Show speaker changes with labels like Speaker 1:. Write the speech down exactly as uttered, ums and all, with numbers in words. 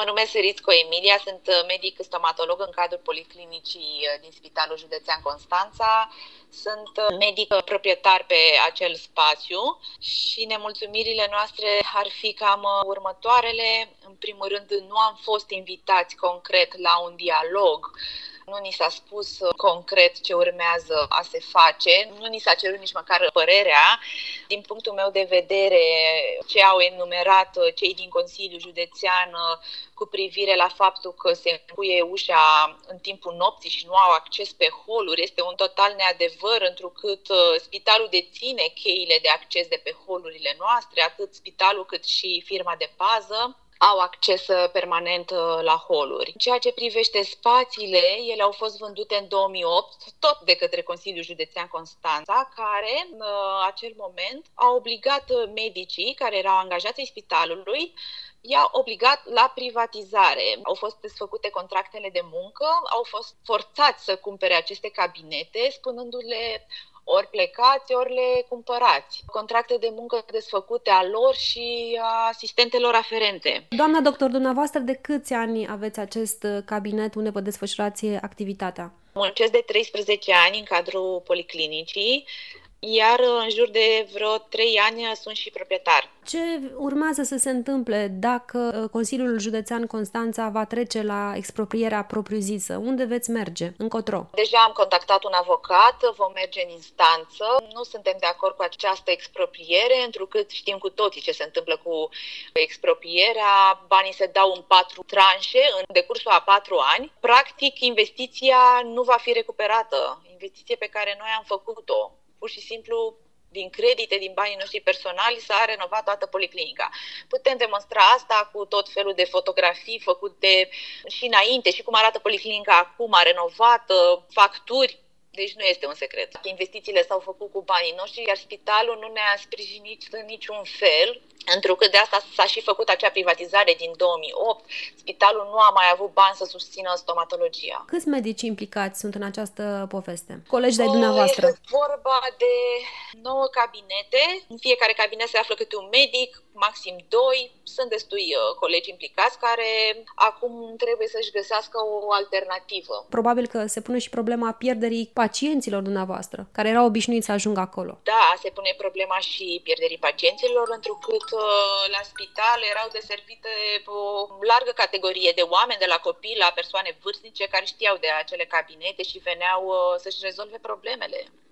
Speaker 1: Mă numesc Rițco Emilia, sunt medic stomatolog în cadrul Policlinicii din Spitalul Județean Constanța. Sunt medic proprietar pe acel spațiu și nemulțumirile noastre ar fi cam următoarele. În primul rând, nu am fost invitați concret la un dialog. Nu ni s-a spus concret ce urmează a se face, nu ni s-a cerut nici măcar părerea. Din punctul meu de vedere, ce au enumerat cei din Consiliul Județean cu privire la faptul că se încuie ușa în timpul nopții și nu au acces pe holuri este un total neadevăr, întrucât spitalul deține cheile de acces de pe holurile noastre, atât spitalul cât și firma de pază au acces permanent la holuri. În ceea ce privește spațiile, ele au fost vândute în două mii opt, tot de către Consiliul Județean Constanța, care în acel moment au obligat medicii care erau angajați ai spitalului, i-a obligat la privatizare. Au fost desfăcute contractele de muncă, au fost forțați să cumpere aceste cabinete, spunându-le ori plecați, ori le cumpărați. Contracte de muncă desfăcute a lor și a asistentelor aferente.
Speaker 2: Doamna doctor, dumneavoastră de câți ani aveți acest cabinet unde vă desfășurați activitatea?
Speaker 1: Muncesc de treisprezece ani în cadrul Policlinicii, iar în jur de vreo trei ani sunt și proprietar.
Speaker 2: Ce urmează să se întâmple dacă Consiliul Județean Constanța va trece la exproprierea propriu-zisă? Unde veți merge? Încotro?
Speaker 1: Deja am contactat un avocat, vom merge în instanță. Nu suntem de acord cu această expropriere, întrucât știm cu toții ce se întâmplă cu exproprierea. Banii se dau în patru tranșe, în decursul a patru ani. Practic, investiția nu va fi recuperată. Investiție pe care noi am făcut-o. Pur și simplu, din credite, din banii noștri personali, s-a renovat toată policlinica. Putem demonstra asta cu tot felul de fotografii făcute și înainte, și cum arată policlinica acum, renovată, facturi. Deci nu este un secret. Investițiile s-au făcut cu banii noștri, iar spitalul nu ne-a sprijinit în niciun fel, întrucât de asta s-a și făcut acea privatizare din două mii opt. Spitalul nu a mai avut bani să susțină stomatologia.
Speaker 2: Câți medici implicați sunt în această poveste? Colegi de-ai dumneavoastră?
Speaker 1: Este vorba de nouă cabinete. În fiecare cabinet se află câte un medic, maxim doi. Sunt destui colegi implicați care acum trebuie să-și găsească o alternativă.
Speaker 2: Probabil că se pune și problema pierderii pacienților dumneavoastră, care erau obișnuiți să ajungă acolo.
Speaker 1: Da, se pune problema și pierderii pacienților, întrucât la spital erau deservite o largă categorie de oameni, de la copii la persoane vârstnice, care știau de acele cabinete și veneau să-și rezolve problemele.